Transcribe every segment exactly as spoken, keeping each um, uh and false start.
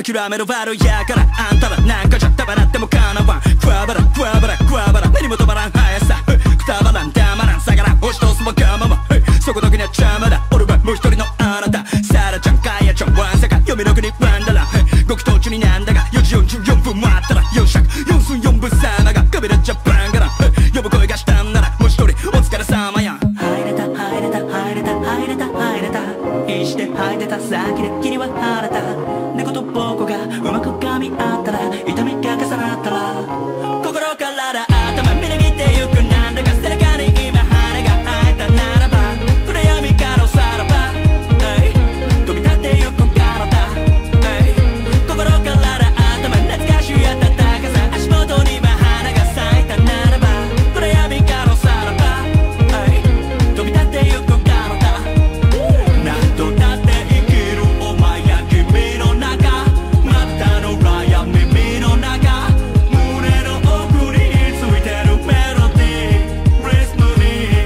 諦める悪いやからあんたらなんかじゃたばらってもかなわんクワバラクワバラクワバラ目にも止まらん速さくたばらんたまらん下がらん押し通すわがままそこだけには邪魔だ俺はもう一人のあなたサラちゃんカヤちゃんワンサカ読みの国ワンダラごき途中になんだがよじよんじゅうよんぷん待ったらよん尺よん寸よん分さながカビラジャパンがな呼ぶ声がしたんならもう一人お疲れ様や入れた入れた入れた入れた入れた必死で吐いてた先で君は晴れた猫と僕がうまく噛み合ったら痛みが重なったら心から頭みなぎってゆくなんだか背中に今羽が生えたならば暗闇からおさらば飛び立ってゆく体心から頭懐かしい暖かさ足元には花が咲いたならば暗闇からおさらば飛び立ってゆく体何度だって生きるお前や君の中まぶたの裏や耳の中胸の奥についてるメロディーリズムに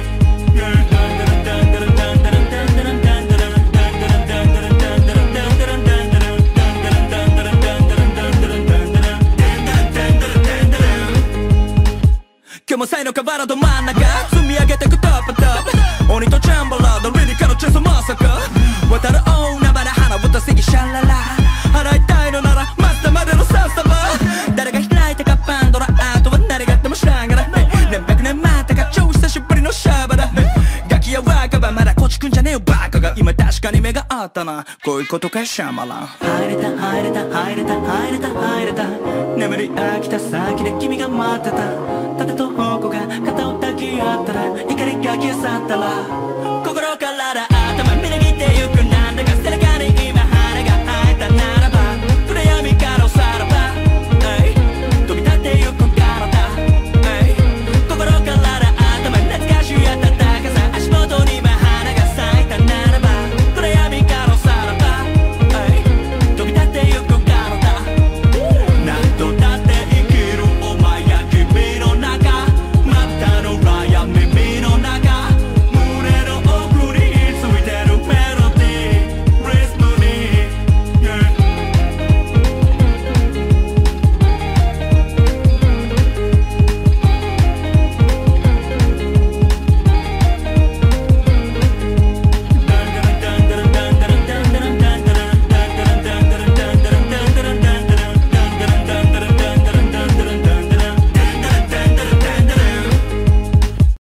今日も才の河原ど真ん中積み上げてくトップトップ鬼とチャンバラードリリカのチェンソーまさか渡る大海原花ぶたすぎシャララ払いたいのならマスターまでのサッサバ誰が開いたかパンドラあとは誰があっても知らんがな何百年待ったか超久しぶりのシャバだガキや若葉まだこちくんじゃねえよバカが今確かに目があったなこういうことかシャマラン入れた入れた入れた入れた入れた眠り飽きた先で君が待ってた盾と矛が肩を抱き合ったら怒りが消え去ったら心から頭みなぎってゆく